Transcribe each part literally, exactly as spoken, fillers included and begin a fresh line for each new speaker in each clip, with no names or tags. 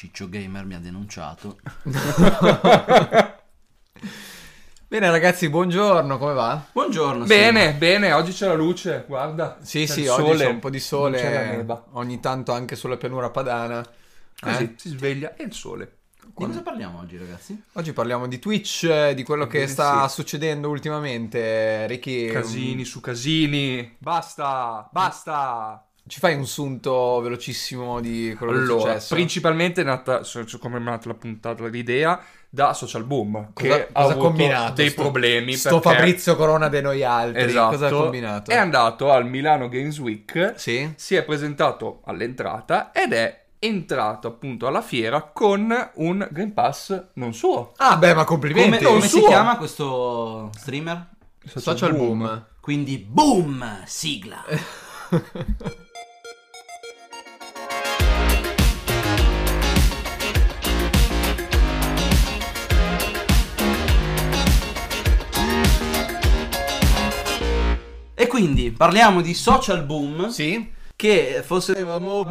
Ciccio Gamer mi ha denunciato.
Bene ragazzi, buongiorno, come va?
Buongiorno.
Bene,
sì.
bene, oggi c'è la luce, guarda.
Sì,
c'è
sì,
il
oggi
sole,
c'è un po' di sole,
non c'è la neva.
ogni tanto anche sulla pianura padana.
Così,
Eh?
si sveglia e il sole.
Di cosa parliamo oggi, ragazzi?
Oggi parliamo di Twitch, eh, di quello che
Ebbene
sta
sì.
succedendo ultimamente. Ricky,
Casini su casini. Basta, basta.
ci fai un sunto velocissimo di quello che è
Allora,
successo?
principalmente è nata, so- so come è nata la puntata, l'idea, da Social Boom.
Cosa,
che
cosa
ha
ha
avuto
combinato?
dei
sto,
problemi.
Sto
perché-
Fabrizio Corona de noi altri,
Esatto,
cosa ha combinato?
è andato al Milano Games Week,
Sì?
si è presentato all'entrata ed è entrato appunto alla fiera con un Green Pass non suo.
Ah beh, ma complimenti!
Come,
non
come si
suo.
chiama questo streamer?
Social boom.
Quindi boom, sigla. E quindi parliamo di social boom.
Sì?
Che fosse no no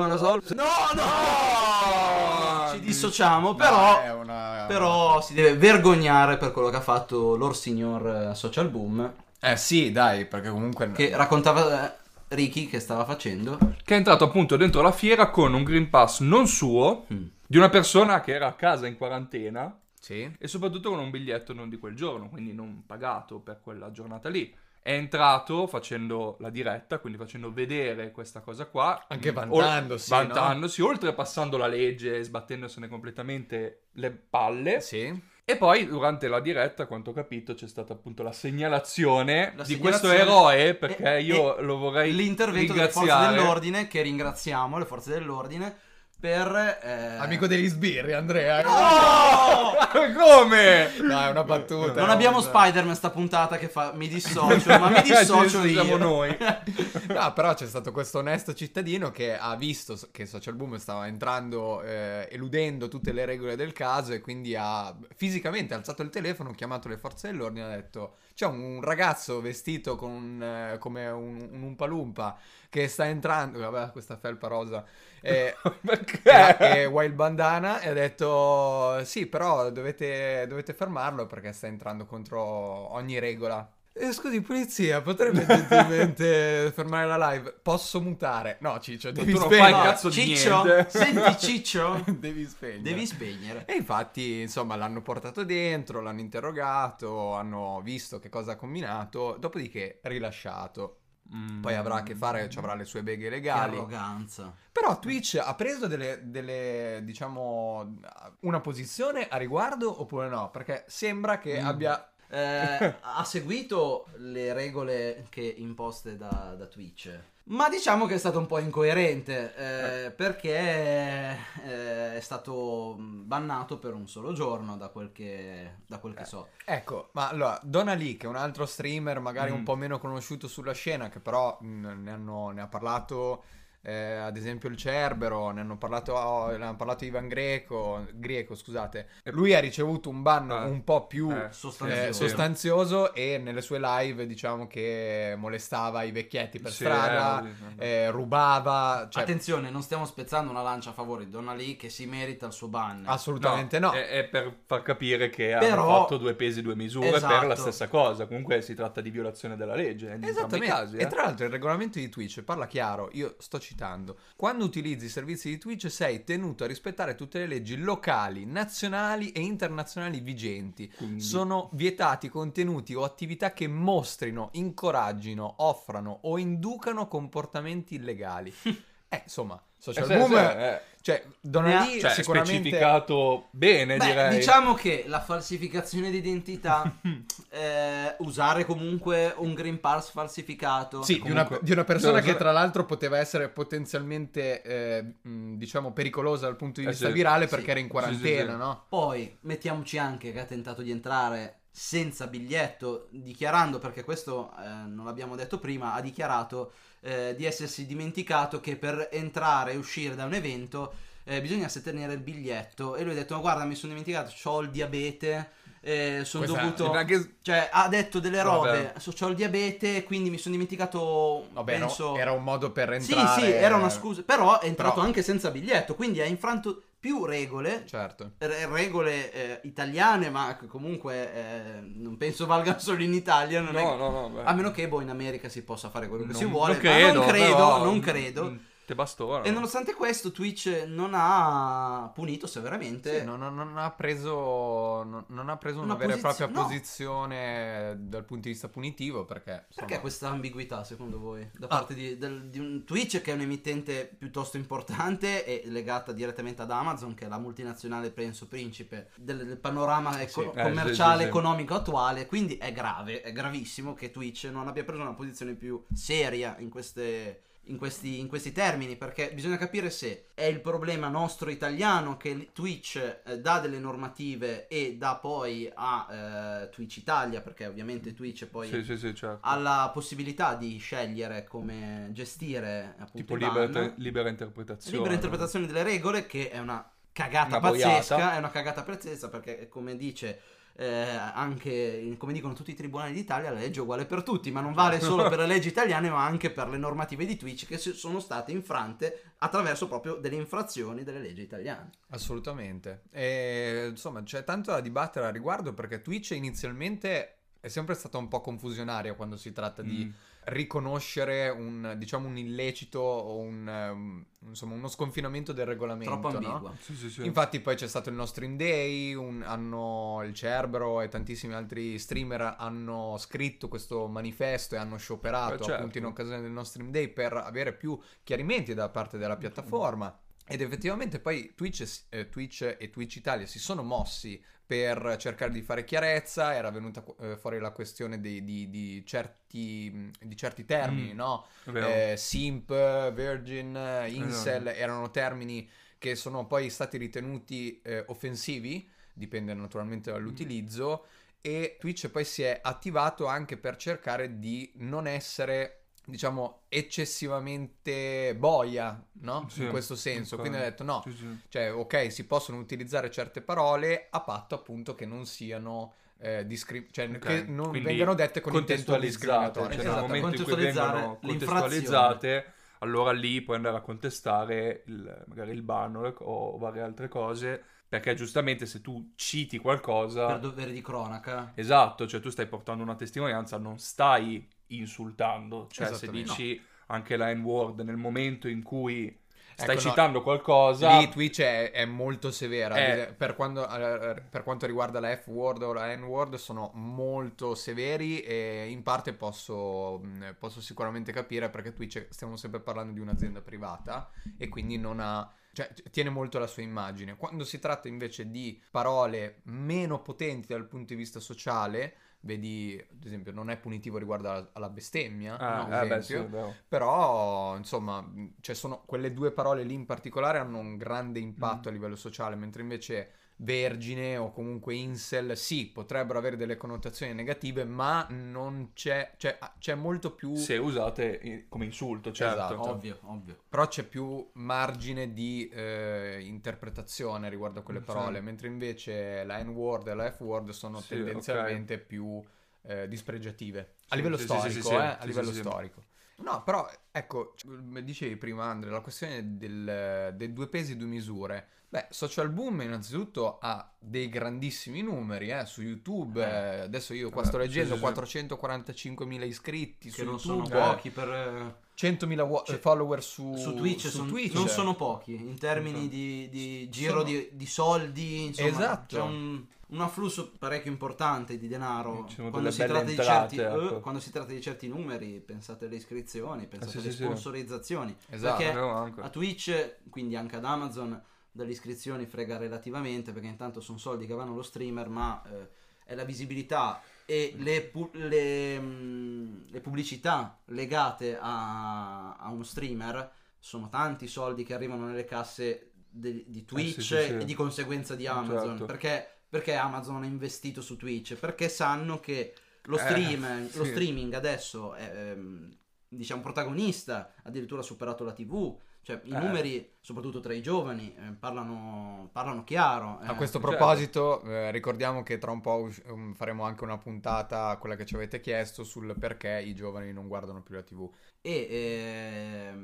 ci dissociamo, però
è una-
però si deve vergognare per quello che ha fatto Lord Signor eh, Social Boom,
Eh sì, dai, perché comunque...
che raccontava eh, Ricky che stava facendo.
Che è entrato appunto dentro la fiera con un Green Pass non suo,
Mm.
di una persona che era a casa in quarantena
Sì?
e soprattutto con un biglietto non di quel giorno, quindi non pagato per quella giornata lì. È entrato facendo la diretta, quindi facendo vedere questa cosa qua.
Anche
Mm,
vantandosi,
ol- vantandosi, oltrepassando la legge e sbattendosene completamente le palle.
Sì?
E poi durante la diretta, a quanto ho capito, c'è stata appunto la segnalazione,
La
di
segnalazione-
questo eroe, perché
e-
io
e
lo vorrei
L'intervento delle forze
ringraziare.
dell'ordine, che ringraziamo le forze dell'ordine per eh,
Amico degli sbirri, Andrea.
Oh!
Come?
No, è una battuta.
Non abbiamo
Spider
Spider-Man sta puntata che fa mi dissocio, ma mi dissocio
Ci
io.
siamo noi.
No, però c'è stato questo onesto cittadino che ha visto che Social Boom stava entrando, eh, eludendo tutte le regole del caso, e quindi ha fisicamente alzato il telefono, chiamato le forze dell'ordine e ha detto: c'è un ragazzo vestito con un, eh, come un, un Oompa-Loompa che sta entrando, vabbè, questa felpa rosa, eh,
Perché?
e Wild Bandana, e ha detto: sì, però dovete, dovete fermarlo perché sta entrando contro ogni regola. Eh, scusi, polizia, potrebbe gentilmente fermare la live? Posso mutare? No, Ciccio, devi
tu non
spegnere.
fai
No,
cazzo di
Ciccio,
niente.
senti Ciccio,
Devi spegnere.
devi spegnere.
E infatti, insomma, l'hanno portato dentro, l'hanno interrogato, hanno visto che cosa ha combinato, dopodiché rilasciato. Poi avrà a che fare, ci avrà le sue beghe
Che
legali.
arroganza.
Però Twitch ha preso delle, delle, diciamo, una posizione a riguardo oppure no? Perché sembra che
Mm.
abbia...
Eh, ha seguito le regole che imposte da, da Twitch, ma diciamo che è stato un po' incoerente, eh, perché eh, è stato bannato per un solo giorno da quel che, da quel che so.
Ecco, ma allora, Donna Lee, che è un altro streamer magari
Mm.
un po' meno conosciuto sulla scena, che però mh, ne, hanno, ne ha parlato... Eh, ad esempio il Cerbero, ne hanno parlato, oh, ne hanno parlato Ivan Greco, Greco, scusate. Lui ha ricevuto un ban
Eh.
un po' più
Eh,
Sostanzioso.
eh, sostanzioso, e nelle sue live diciamo che molestava i vecchietti per
Sì,
strada,
eh, sì, sì.
eh, rubava, cioè
Attenzione, non stiamo spezzando una lancia a favore di Donna Lee, che si merita il suo ban.
assolutamente no.
È, è per far capire che
Però-
hanno fatto due pesi due misure
Esatto.
per la stessa cosa. Comunque si tratta di violazione della legge in entrambi i
Esattamente,
casi.
e
eh.
tra l'altro il regolamento di Twitch parla chiaro, io sto citando: quando utilizzi i servizi di Twitch sei tenuto a rispettare tutte le leggi locali, nazionali e internazionali vigenti.
Quindi-
Sono vietati contenuti o attività che mostrino, incoraggino, offrano o inducano comportamenti illegali. Eh, insomma, Social
Eh, sì,
Boom,
sì, eh.
cioè, Donna
Ne ha-
Lee
Cioè, è
sicuramente...
specificato bene,
Beh,
direi.
diciamo che la falsificazione di identità, eh, usare comunque un Green Pass falsificato,
Sì, di una,
Comunque-
di una persona
No,
che
so-
tra l'altro poteva essere potenzialmente, eh, mh, diciamo, pericolosa dal punto di
Eh,
vista
sì.
virale,
Sì.
perché era in
Sì,
quarantena,
sì, sì.
no?
poi mettiamoci anche che ha tentato di entrare senza biglietto, dichiarando, perché questo eh, non l'abbiamo detto prima, ha dichiarato eh, di essersi dimenticato che per entrare e uscire da un evento eh, bisognasse tenere il biglietto, e lui ha detto: ma guarda, mi sono dimenticato, ho il diabete, eh, sono
Questa-
dovuto...
Anche-
Cioè, ha detto delle
Vabbè.
robe, so, c'ho il diabete, quindi mi sono dimenticato,
Vabbè, no,
penso...
era un modo per
Sì,
entrare.
sì, era una scusa, però è entrato
Però-
anche senza biglietto, quindi ha infranto più regole,
Certo.
re- regole eh, italiane, ma che comunque eh, non penso valgano solo in Italia, non è-
No, no, no. beh.
a meno che boh, in America si possa fare quello che
Non-
si vuole,
non credo,
ma non credo,
però,
non
mm,
credo.
mm, Te bastona.
E nonostante questo Twitch non ha punito severamente.
Sì, non, non- non ha preso, non, non ha preso una,
Una
vera e propria
posizio- no.
posizione dal punto di vista punitivo, perché insomma,
Perché questa ambiguità secondo voi da
Ah.
parte di, del- di un Twitch che è un emittente piuttosto importante e legata direttamente ad Amazon, che è la multinazionale penso principe del, del panorama eco-
Sì.
Eh,
commerciale
sì, sì, sì.
economico attuale, quindi è grave, è gravissimo che Twitch non abbia preso una posizione più seria in queste in questi, in questi termini, perché bisogna capire se è il problema nostro italiano che Twitch eh, dà delle normative e dà poi a eh, Twitch Italia, perché ovviamente Twitch poi
Sì, sì, sì, certo.
ha la possibilità di scegliere come gestire appunto
Tipo
i
libera,
ban.
libera interpretazione.
Libera interpretazione delle regole, che è una cagata
Una boiata.
pazzesca, è una cagata pazzesca, perché come dice eh, anche, come dicono tutti i tribunali d'Italia, la legge è uguale per tutti, ma non vale solo per le leggi italiane, ma anche per le normative di Twitch che si- sono state infrante attraverso proprio delle infrazioni delle leggi italiane.
assolutamente. E, insomma, c'è tanto da dibattere al riguardo, perché Twitch inizialmente è sempre stata un po' confusionaria quando si tratta di
Mm.
riconoscere un, diciamo, un illecito o un, ehm, insomma, uno sconfinamento del regolamento,
Troppo
no?
ambigua.
Sì, sì, sì.
Infatti poi c'è stato il No Stream Day, un- hanno il Cerbero e tantissimi altri streamer hanno scritto questo manifesto e hanno scioperato
Eh, certo.
appunto in occasione del No Stream Day per avere più chiarimenti da parte della piattaforma. Ed effettivamente poi Twitch, eh, Twitch e Twitch Italia si sono mossi per cercare di fare chiarezza. Era venuta eh, fuori la questione dei- di, di certi, di certi termini,
Mm.
no?
È vero.
Eh, simp, virgin, eh, incel, erano termini che sono poi stati ritenuti eh, offensivi, dipende naturalmente dall'utilizzo, e Twitch poi si è attivato anche per cercare di non essere, diciamo, eccessivamente boia, no?
Sì,
In questo senso,
ok.
quindi ha detto no,
Sì, sì.
cioè ok, si possono utilizzare certe parole a patto appunto che non siano eh, discri- cioè
Ok,
che non
quindi
vengano dette con intento
contestualizzate,
discriminatorio.
cioè
Esatto,
nel momento in cui
contestualizzare
vengono
l'infrazione.
contestualizzate, allora lì puoi andare a contestare il- magari il ban o, o varie altre cose, perché giustamente se tu citi qualcosa,
Per dovere di cronaca.
esatto, cioè tu stai portando una testimonianza, non stai insultando, cioè se
Esattamente.
dici anche la N-word nel momento in cui stai
Ecco, no,
citando qualcosa,
Lì Twitch è, è molto severa.
Eh.
Per, quando- eh, per quanto riguarda la F-word o la N-word sono molto severi, e in parte posso, mh, posso sicuramente capire, perché Twitch, stiamo sempre parlando di un'azienda privata e quindi non ha... Cioè, tiene molto alla sua immagine. Quando si tratta invece di parole meno potenti dal punto di vista sociale, vedi, ad esempio, non è punitivo riguardo alla, alla bestemmia,
Ah,
ad
eh, beh, sì,
esempio,
è vero.
però, insomma, mh, cioè sono quelle due parole lì in particolare hanno un grande impatto
Mm.
a livello sociale, mentre invece vergine o comunque incel sì, potrebbero avere delle connotazioni negative, ma non c'è, cioè ah, c'è molto più,
Se usate i- come insulto, certo.
Esatto.
Ovvio, ovvio.
però c'è più margine di eh, interpretazione riguardo a quelle
Sì.
parole, mentre invece la N-word e la F-word sono
Sì,
tendenzialmente più eh, dispregiative. A
Sì,
livello
sì, sì, sì,
storico,
sì,
eh,
sì,
a
sì,
livello
sì, sì.
storico. No, però, ecco, c- dicevi prima, Andre, la questione del, dei due pesi, due misure. Beh, Social Boom innanzitutto ha dei grandissimi numeri eh, su YouTube. eh, adesso io qua
Eh,
sto
sì,
leggendo
sì, sì.
quattrocentoquarantacinquemila iscritti
Che
su
non
YouTube.
sono pochi per... eh,
centomila wa-
Cioè,
follower su,
su Twitch,
su
son-
Twitch.
non sono pochi in termini di, di giro
Sono-
di, di soldi, insomma,
Esatto.
c'è un, un afflusso parecchio importante di denaro
Ci sono
quando
delle
si,
belle
tratta di
entrate,
certi, eh,
ecco.
quando si tratta di certi numeri. Pensate alle iscrizioni, pensate
sì,
alle
sì, sì.
sponsorizzazioni,
Esatto.
perché
Vero anche.
a Twitch, quindi anche ad Amazon, dalle iscrizioni frega relativamente, perché intanto sono soldi che vanno allo streamer, ma eh, è la visibilità e le, pu- le, mh, le pubblicità legate a, a uno streamer. Sono tanti soldi che arrivano nelle casse de- di Twitch
Eh, sì, sì, sì.
e di conseguenza di Amazon.
Certo.
Perché, perché Amazon ha investito su Twitch? Perché sanno che lo,
Eh,
stream, lo
sì.
streaming adesso è ehm, diciamo protagonista, addirittura ha superato la tivù. Cioè i
Eh.
numeri, soprattutto tra i giovani, eh, parlano, parlano chiaro.
A
eh.
questo
certo.
proposito, eh, ricordiamo che tra un po' us- um, faremo anche una puntata, quella che ci avete chiesto, sul perché i giovani non guardano più la tivù.
E ehm,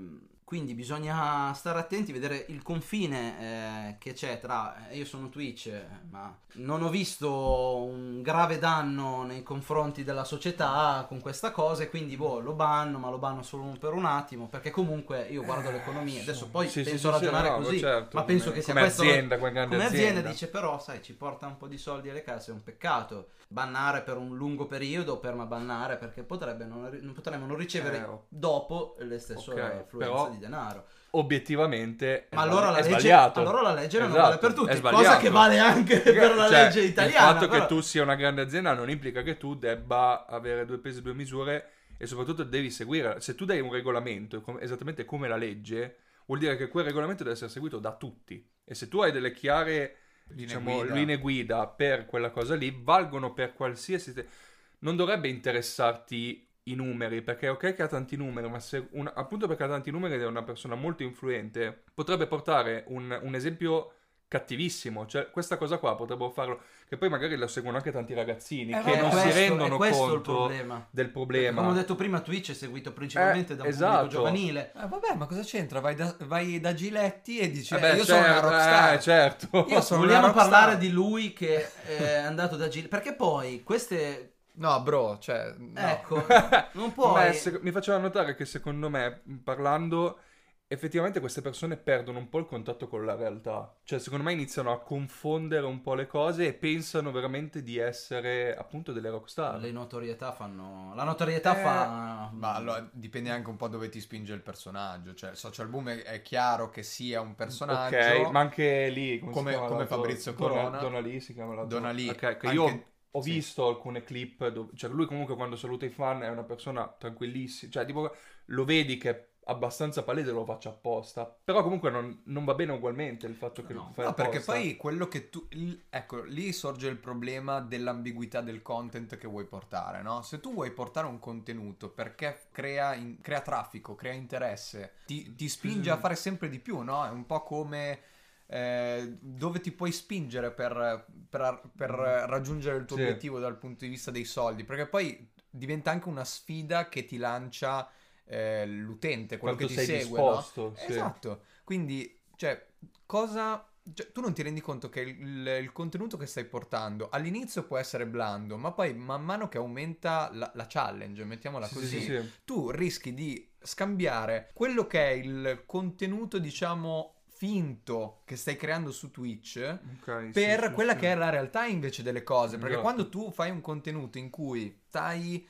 Quindi bisogna stare attenti, vedere il confine eh, che c'è tra... Eh, io sono Twitch, eh, ma non ho visto un grave danno nei confronti della società con questa cosa, e quindi boh, lo banno, ma lo banno solo per un attimo, perché comunque io guardo l'economia, adesso poi
Sì, sì,
penso a
sì, sì,
ragionare
no,
così,
certo,
ma penso
come-
che sia
come
questo...
azienda, come grande
come azienda
azienda.
dice, però sai, ci porta un po' di soldi alle casse, è un peccato. Bannare per un lungo periodo, per ma bannare, perché potrebbe non, non potremmo non ricevere
Eh, oh.
dopo le stesse
Ok,
affluenze
però-
di denaro.
Obiettivamente è
Ma
sbagli-
allora la,
è
legge,
sbagliato.
allora la legge non
Esatto,
vale per
è
tutti,
sbagliato.
cosa che vale anche per la
Cioè,
legge italiana.
Il fatto
però-
che tu sia una grande azienda non implica che tu debba avere due pesi e due misure, e soprattutto devi seguire. Se tu dai un regolamento com- esattamente come la legge, vuol dire che quel regolamento deve essere seguito da tutti. E se tu hai delle chiare
Linee
diciamo,
guida.
linee guida per quella cosa lì, valgono per qualsiasi... te- Non dovrebbe interessarti i numeri, perché ok che ha tanti numeri, ma se una- appunto perché ha tanti numeri ed è una persona molto influente, potrebbe portare un, un esempio cattivissimo. Cioè, questa cosa qua potrebbero farlo, che poi magari lo seguono anche tanti ragazzini
Eh,
che
ma
non
è
si
questo-
rendono
è questo il
conto
problema.
del problema.
Come ho detto prima, Twitch è seguito principalmente
Eh,
da un
esatto.
pubblico giovanile.
Eh, vabbè, ma cosa c'entra? Vai da, vai da Giletti e dici,
Eh
eh,
beh,
io sono una
certo,
rockstar.
eh, certo.
Io sono
Vogliamo
una rockstar.
parlare di lui che è andato da Gil, perché poi queste...
No, bro, cioè... no.
Ecco, non
Ma
puoi...
se- mi faceva notare che secondo me, parlando, effettivamente queste persone perdono un po' il contatto con la realtà. Cioè, secondo me iniziano a confondere un po' le cose e pensano veramente di essere appunto delle rockstar.
Le notorietà fanno... La notorietà
Eh,
fa...
Ma allora dipende anche un po' dove ti spinge il personaggio. Cioè, il social boom è, è chiaro che sia un personaggio.
Ok, ma anche lì come, si
Come-
chiama
come
l'altro?
Fabrizio
Dona-
Corona.
Donalì si chiama l'altro.
Donalì.
Ok, che
Anche-
io ho
sì.
visto alcune clip dove, cioè lui comunque quando saluta i fan è una persona tranquillissima, cioè tipo lo vedi che è abbastanza palese, lo faccia apposta, però comunque non, non va bene ugualmente il fatto che
No.
lo fai
No, perché
apposta.
poi quello che tu... il- ecco, lì sorge il problema dell'ambiguità del content che vuoi portare, no? Se tu vuoi portare un contenuto perché crea, in- crea traffico, crea interesse, ti, ti spinge
Sì.
a fare sempre di più, no? È un po' come... eh, dove ti puoi spingere per, per- per raggiungere il tuo
Sì.
obiettivo dal punto di vista dei soldi, perché poi diventa anche una sfida che ti lancia eh, l'utente, quello
Quanto
che ti
sei
segue, no?
disposto, sì.
Esatto, quindi, cioè, cosa... cioè, tu non ti rendi conto che il, il contenuto che stai portando all'inizio può essere blando, ma poi man mano che aumenta la, la challenge, mettiamola
Sì,
così,
sì, sì.
tu rischi di scambiare quello che è il contenuto, diciamo, finto che stai creando su Twitch
Ok, sì,
per
sì,
quella
sì.
che è la realtà invece delle cose. Perché
Esatto.
quando tu fai un contenuto in cui stai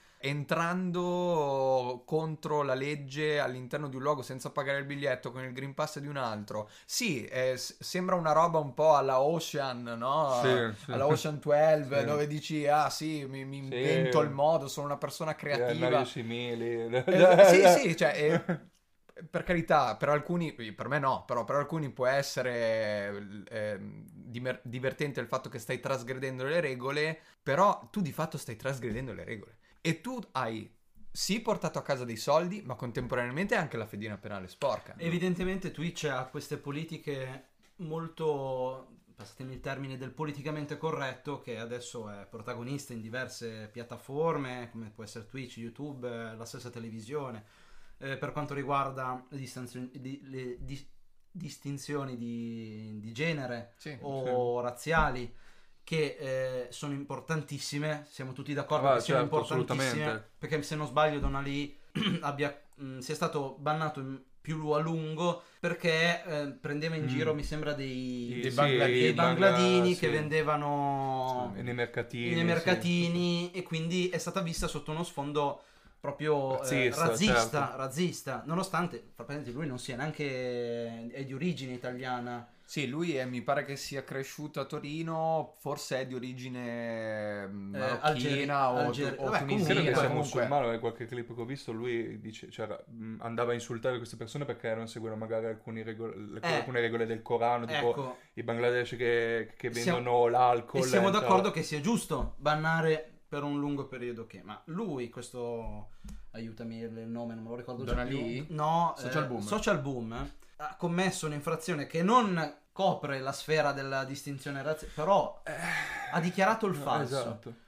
entrando contro la legge all'interno di un luogo senza pagare il biglietto con il Green Pass di un altro, sì, eh, s- sembra una roba un po' alla Ocean, no?
Sì, sì.
Alla Ocean dodici,
Sì.
dove dici, ah sì, mi, mi invento il modo, sono una persona
Eh,
creativa.
Mario Simili.
Eh, sì, sì, cioè, eh, per carità, per alcuni, per me no, però per alcuni può essere eh, dimer- divertente il fatto che stai trasgredendo le regole, però tu di fatto stai trasgredendo le regole. E tu hai sì portato a casa dei soldi, ma contemporaneamente anche la fedina penale sporca.
Evidentemente Twitch ha queste politiche molto, passatemi il termine, del politicamente corretto, che adesso è protagonista in diverse piattaforme, come può essere Twitch, YouTube, eh, la stessa televisione, eh, per quanto riguarda le, distanzio- di- le dis- distinzioni di, di genere
Sì,
o razziali, che eh, sono importantissime, siamo tutti d'accordo
Ah,
che siano
certo,
importantissime,
assolutamente.
perché se non sbaglio Donalì abbia, mh, sia stato bannato in più a lungo perché eh, prendeva in
Mm.
giro, mi sembra, dei,
I-
dei
sì,
bangladini.
dei
i bangla-
bangladini
sì.
che vendevano
Sì, nei mercatini.
nei
sì.
mercatini, e quindi è stata vista sotto uno sfondo proprio eh,
Razzista,
razzista,
certo.
razzista, nonostante, fra parentesi, lui non sia neanche, è di origine italiana.
Sì, lui è, mi pare che sia cresciuto a Torino, forse è di origine mm,
Eh,
marocchina
Algeri-
o,
Algeri-
o
vabbè,
tunisina.
Credo che sia
comunque.
musulmano, e qualche clip che ho visto lui dice, cioè, mh, andava a insultare queste persone perché non seguono magari alcuni regole, le-
Eh.
alcune regole del Corano, tipo
Ecco,
i Bangladesh che, che
Siamo-
vendono l'alcol.
e siamo
eh,
d'accordo che sia giusto bannare per un lungo periodo, che ma lui, questo, aiutami il nome, non me lo ricordo già
Donalì?
più. No,
Social
eh,
Boom.
Social Boom, eh, ha commesso un'infrazione che non copre la sfera della distinzione razziale, però ha dichiarato il
No,
falso.
esatto.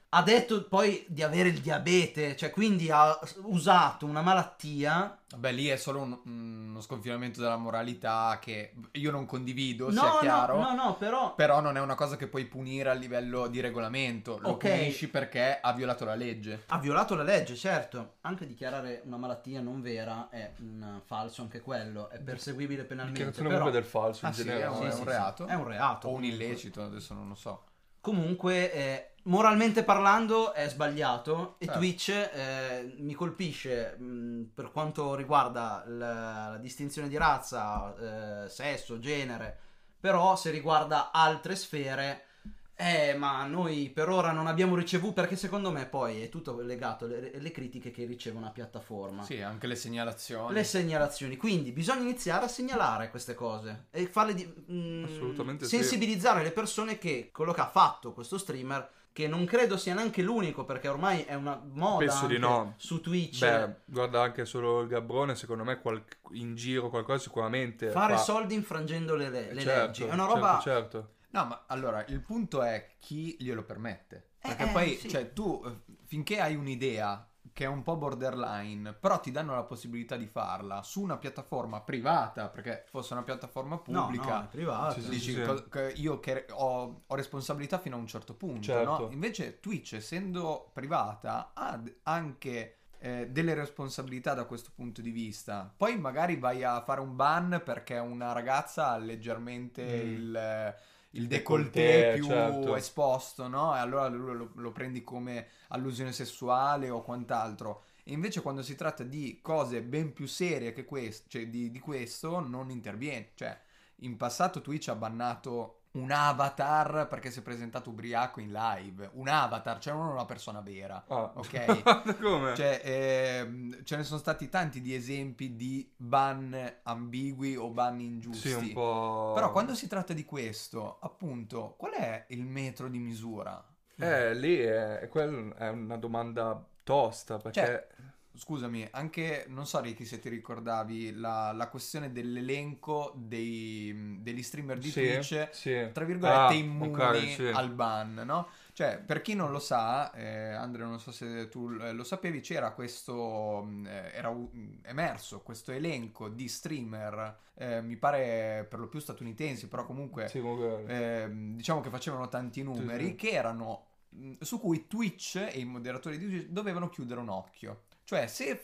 Ha detto poi di avere il diabete, cioè quindi ha usato una malattia.
Vabbè, lì è solo un- uno sconfinamento della moralità che io non condivido,
No,
sia
no,
chiaro.
no, no, però...
Però non è una cosa che puoi punire a livello di regolamento. Lo
Ok.
punisci perché ha violato la legge.
Ha violato la legge, certo. Anche dichiarare una malattia non vera è un falso, anche quello. È perseguibile penalmente.
Dichiarazione
Però...
comunque del falso
Ah
in
sì,
generale.
è un,
Sì,
è
sì,
un
sì.
reato.
È un reato.
O un
comunque.
illecito, adesso non lo so.
Comunque, eh, moralmente parlando, è sbagliato. E
Certo.
Twitch eh, mi colpisce mh, per quanto riguarda la, la distinzione di razza, eh, sesso, genere. Però, se riguarda altre sfere, eh, ma noi per ora non abbiamo ricevuto. Perché secondo me, poi è tutto legato alle, alle critiche che riceve una piattaforma.
Sì, anche le segnalazioni.
Le segnalazioni, quindi bisogna iniziare a segnalare queste cose e farle di, mm,
Assolutamente sì.
sensibilizzare le persone che quello che ha fatto questo streamer, che non credo sia neanche l'unico, perché ormai è una moda
Penso di
anche
no.
su Twitch.
Beh, guarda anche solo il Gabbrone, secondo me qual- in giro qualcosa sicuramente
fare
fa.
soldi infrangendo le, le- le
Certo,
leggi è una
certo,
roba
certo.
No, ma allora, il punto è chi glielo permette. Perché
Eh,
poi,
sì.
cioè, tu, eh, finché hai un'idea che è un po' borderline, però ti danno la possibilità di farla su una piattaforma privata, perché fosse una piattaforma
no,
pubblica,
no, è privato.
Sì, sì,
dici
sì.
co- che io che ho, ho responsabilità fino a un certo punto,
Certo.
no? Invece Twitch, essendo privata, ha d- anche eh, delle responsabilità da questo punto di vista. Poi magari vai a fare un ban perché una ragazza ha leggermente
Mm.
il, il
Décolleté,
décolleté più
certo.
esposto, no? E allora lo, lo- lo prendi come allusione sessuale o quant'altro. E invece quando si tratta di cose ben più serie che questo, cioè di, di questo, non interviene. Cioè, in passato Twitch ha bannato un avatar perché si è presentato ubriaco in live. Un avatar, cioè non una persona vera.
Ah.
Ok?
Come?
Cioè, ehm, ce ne sono stati tanti di esempi di ban ambigui o ban ingiusti.
Sì, un po'.
Però quando si tratta di questo, appunto, qual è il metro di misura?
Eh, lì è, è, quel- è una domanda tosta, perché.
Cioè, scusami, anche, non so Ricky se ti ricordavi la, la questione dell'elenco dei, degli streamer di
Sì,
Twitch,
sì.
tra virgolette,
Ah,
immuni
ok, sì.
al ban, no? Cioè, per chi non lo sa, eh, Andrea, non so se tu eh, lo sapevi, c'era questo, mh, eh, era u- emerso questo elenco di streamer, eh, mi pare per lo più statunitensi, però comunque
Sì, comunque.
ehm, diciamo che facevano tanti numeri,
sì.
che erano mh, su cui Twitch e i moderatori di Twitch dovevano chiudere un occhio. Cioè, se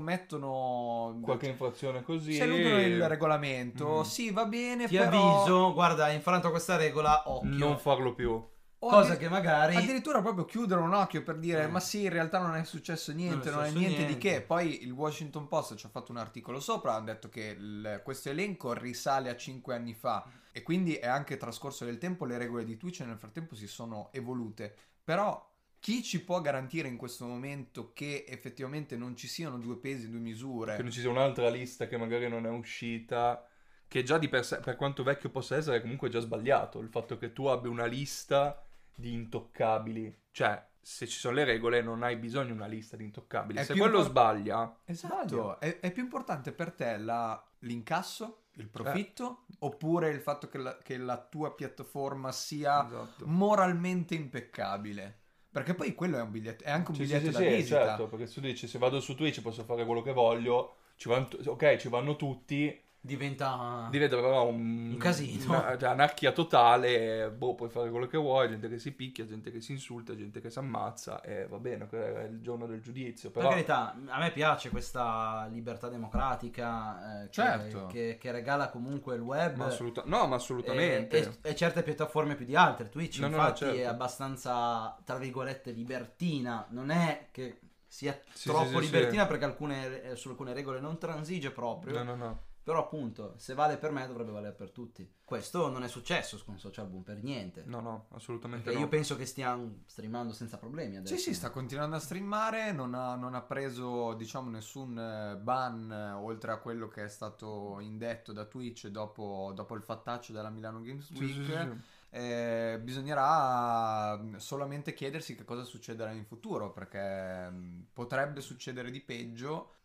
commettono
Qualche infrazione così.
se eludono il regolamento,
Mm.
sì, va bene,
Ti
però
avviso, guarda, hai infranto questa regola, occhio.
Non farlo più.
o
Cosa
addi-
che magari...
addirittura proprio chiudere un occhio per dire
Eh.
ma sì, in realtà non è successo niente,
Non
non
è
è,
successo
niente, di
niente.
che. Poi il Washington Post ci ha fatto un articolo sopra, hanno detto che il- questo elenco risale a cinque anni fa e quindi è anche trascorso del tempo, le regole di Twitch nel frattempo si sono evolute. Però chi ci può garantire in questo momento che effettivamente non ci siano due pesi, due misure?
Che non ci sia un'altra lista che magari non è uscita. Che già di per sé, per quanto vecchio possa essere, è comunque già sbagliato. Il fatto che tu abbia una lista di intoccabili. Cioè, se ci sono le regole, non hai bisogno di una lista di intoccabili.
È
Se
più
quello
impor-
sbaglia,
Esatto,
sbaglia.
è, è più importante per te la- l'incasso, il profitto, oppure il fatto che la, che la tua piattaforma sia
Esatto.
moralmente impeccabile? Perché poi quello è un biglietto, è anche un
Sì,
biglietto
sì,
da
sì, sì,
visita.
certo, perché se tu dici se vado su Twitch posso fare quello che voglio, ci vanno tu- ok, ci vanno tutti,
Diventa...
diventa però un,
Un casino.
una, cioè, anarchia totale, boh, puoi fare quello che vuoi, gente che si picchia, gente che si insulta, gente che si ammazza, e va bene, quello è il giorno del giudizio,
Per
però.
carità, a me piace questa libertà democratica eh, che-
Certo.
che, che regala comunque il web.
Ma assoluta- no, ma assolutamente.
E, e- e certe piattaforme più di altre. Twitch
No, no,
infatti
no, certo.
è abbastanza, tra virgolette, libertina. Non è che sia
Sì,
troppo
sì, sì,
libertina perché alcune, eh, su alcune regole non transige proprio.
No, no, no.
Però appunto, se vale per me dovrebbe valere per tutti. Questo non è successo con Social Boom per niente.
No, no, assolutamente
Perché
no.
io penso che stiano streamando senza problemi adesso.
Sì, sì, sta continuando a streamare, non ha, non ha preso, diciamo, nessun eh, ban eh, oltre a quello che è stato indetto da Twitch dopo, dopo il fattaccio della Milano Games
Sì,
Week.
sì, sì.
Eh, bisognerà mm, solamente chiedersi che cosa succederà in futuro, perché mm, potrebbe succedere di peggio,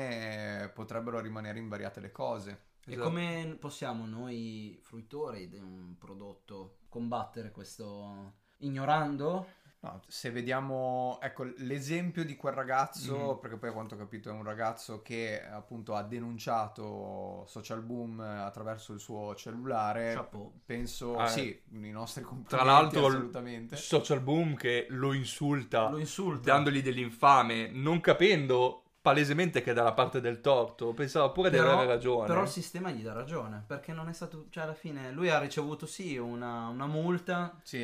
come potrebbero rimanere invariate le cose.
E
Esatto.
come possiamo noi fruitori di un prodotto combattere questo ignorando
No, se vediamo, ecco, l'esempio di quel ragazzo,
Mm.
perché poi a quanto ho capito è un ragazzo che appunto ha denunciato Social Boom attraverso il suo cellulare,
Chapeau.
penso,
Ah,
sì, i nostri complimenti
Tra l'altro,
assolutamente.
Social Boom che lo insulta,
Lo insulta.
dandogli dell'infame, non capendo palesemente che è dalla parte del torto. Pensava pure di
Però,
avere ragione.
però il sistema gli dà ragione, perché non è stato, cioè alla fine lui ha ricevuto sì una, una multa,
Sì,
eh,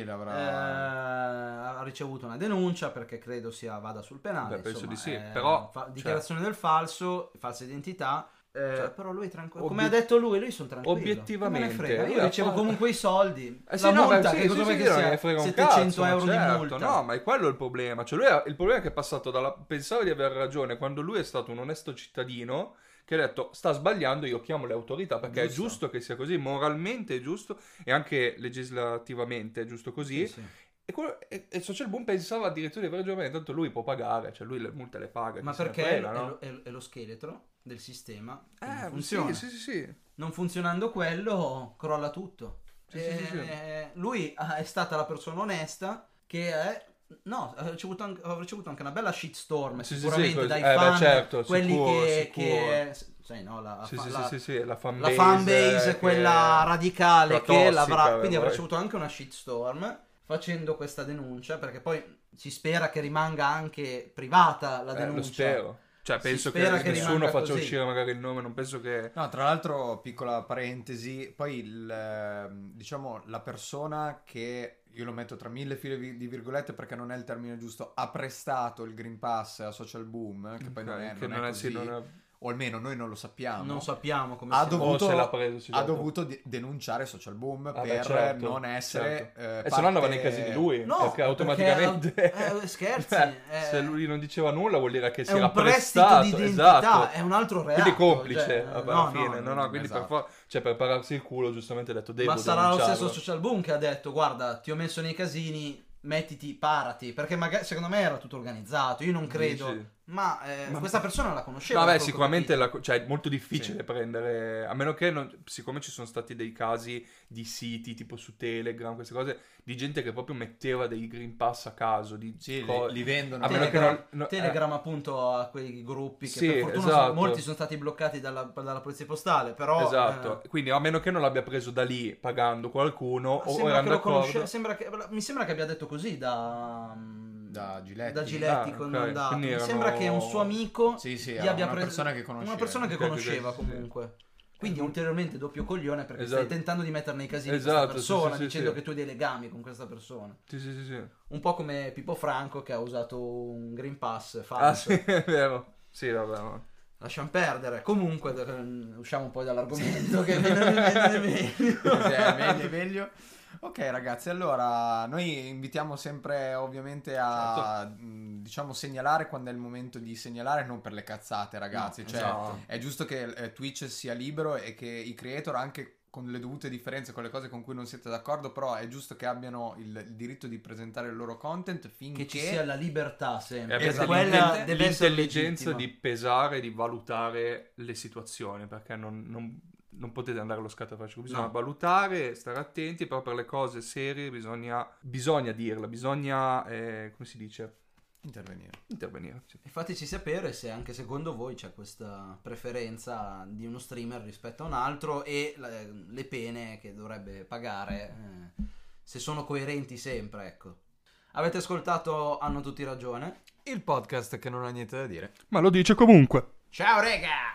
l'avrà...
ha ricevuto una denuncia perché credo sia vada sul penale.
Beh, penso
insomma,
di sì,
eh,
però,
fa-
cioè-
dichiarazione del falso, falsa identità. eh,
Cioè,
però lui è tranquillo.
obiet-
Come ha detto lui, lui sono tranquillo.
obiettivamente,
Che me ne frega,
lui
io
ha
ricevo
fatto-
comunque i soldi.
Eh sì,
la
no,
multa,
beh,
che
sì,
cosa
sì,
vuoi
sì,
che
non
sia?
ne frega un
settecento
cazzo, ma
euro
certo,
di multa.
No, ma è quello il problema. Cioè, lui ha- il problema è che è passato dalla... Pensava di avere ragione quando lui è stato un onesto cittadino che ha detto sta sbagliando, io chiamo le autorità perché
Giusto.
è giusto che sia così, moralmente è giusto e anche legislativamente è giusto così.
Sì, sì.
E, quello, e, e Social Boom pensava addirittura di avere ragione, tanto lui può pagare, cioè lui le multe le paga.
Ma
chi se ne
perché
frega,
è,
no?
lo, è- è lo scheletro del sistema che non
Eh,
funziona.
sì, sì, sì, sì.
Non funzionando quello, crolla tutto.
Sì, sì, sì, sì.
Eh, Lui ah, è stata la persona onesta che è... No, ha ricevuto anche, ha ricevuto anche una bella shitstorm,
Sì, sì,
sicuramente
sì, cos-
dai
eh, beh,
fan,
certo,
quelli
sicuro,
che...
sicuro.
che sai, no, la,
Sì,
fa-
sì,
la,
sì, sì, sì, la
la
fanbase,
fanbase,
che-
quella radicale
quella
che
tossica,
l'avrà... Quindi avrà
poi.
ricevuto anche una shitstorm facendo questa denuncia, perché poi si spera che rimanga anche privata la
Eh,
denuncia.
lo spero. Cioè,
Si
penso che,
spera che
nessuno
rimanga
faccia
così.
uscire magari il nome, non penso che...
No, tra l'altro, piccola parentesi, poi il, ehm, diciamo la persona che, io lo metto tra mille file vi- di virgolette perché non è il termine giusto, ha prestato il Green Pass a Social Boom, che poi non è,
che
non è
sì,
così,
non è-
o almeno noi non lo sappiamo,
Non sappiamo come
ha
sia.
dovuto,
O se l'ha preso, sì,
ha
dopo.
dovuto de- denunciare Social Boom
Ah,
per
beh, certo,
non essere...
certo.
eh,
E se no andava
parte-
nei casi di lui,
No,
perché automaticamente...
perché, eh, scherzi,
Beh,
eh,
se lui non diceva nulla vuol dire che si
è
era
un prestito
prestato,
di identità,
esatto.
è un altro reato.
Quindi complice,
cioè,
vabbè,
no,
alla fine, no, no,
no,
quindi
esatto.
per, for- cioè, per pararsi il culo giustamente ha detto devo
Ma sarà lo
denunciarlo.
stesso Social Boom che ha detto guarda, ti ho messo nei casini, mettiti, parati, perché magari secondo me era tutto organizzato, io non credo,
Dici?
ma, eh,
Ma-
questa persona la conosceva.
Vabbè,
da quello che ho
sicuramente
capito.
la- cioè, è molto difficile
Sì.
prendere, a meno che, non, siccome ci sono stati dei casi di siti tipo su Telegram, queste cose, di gente che proprio metteva dei Green Pass a caso, di
Sì,
co-
li, li vendono.
a meno che
Telegram,
non- no, eh.
Telegram appunto a quei gruppi che
Sì,
per fortuna sono-
esatto.
molti sono stati bloccati dalla, dalla polizia postale, però
Esatto,
eh,
quindi a meno che non l'abbia preso da lì pagando qualcuno
ma
o
sembra
erano
che lo
d'accordo.
conosce- sembra che- mi sembra che abbia detto così da
Da Giletti.
da Giletti
Ah,
con
ok,
mandato.
quindi
Mi
erano-
sembra che un suo amico
Sì, sì,
gli
era
abbia
una
preso
persona che conosceva.
una persona che
Ok, ok,
conosceva
sì, sì.
comunque. Quindi ulteriormente doppio coglione perché
Esatto.
stai tentando di mettere nei casini
Esatto,
questa
sì,
persona
sì, sì,
dicendo
sì.
che tu hai dei legami con questa persona.
Sì, sì, sì, sì.
Un po' come Pippo Franco che ha usato un Green Pass
Ah,
falso.
sì, è vero. Sì, vabbè, ma...
Lasciamo perdere. Comunque eh, usciamo un po' dall'argomento che viene viene meglio.
Sì, è meglio, è meglio. Ok ragazzi, allora noi invitiamo sempre ovviamente a mh, diciamo segnalare quando è il momento di segnalare, non per le cazzate ragazzi,
No,
cioè
esatto.
è giusto che eh, Twitch sia libero e che i creator, anche con le dovute differenze, con le cose con cui non siete d'accordo, però è giusto che abbiano il, il diritto di presentare il loro content finché
Che ci sia la libertà
E
sempre.
avete
Esatto.
Quella
l'intelli-
deve essere
l'intelligenza
legittima.
di pesare, di valutare le situazioni, perché non, non- non potete andare allo scatafascio, bisogna
No.
valutare, stare attenti, però per le cose serie bisogna, bisogna dirla, bisogna, eh, come si dice,
intervenire.
intervenire. Sì.
E fateci sapere se anche secondo voi c'è questa preferenza di uno streamer rispetto a un altro e le, le pene che dovrebbe pagare, eh, se sono coerenti sempre, ecco. Avete ascoltato Hanno tutti ragione?
Il podcast che non ha niente da dire.
Ma lo dice comunque.
Ciao rega!